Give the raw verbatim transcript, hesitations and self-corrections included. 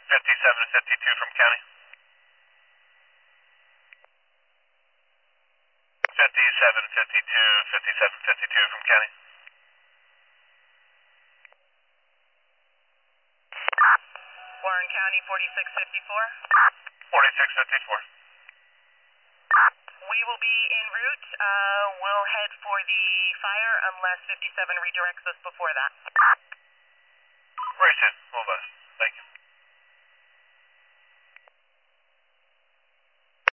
fifty-seven fifty-two from county. fifty-seven fifty-two, fifty-seven fifty-two from county. Warren County, forty-six fifty-four. forty-six fifty-four. We will be en route. Uh, we'll head for the fire unless fifty-seven redirects us before that. Right, we'll bust.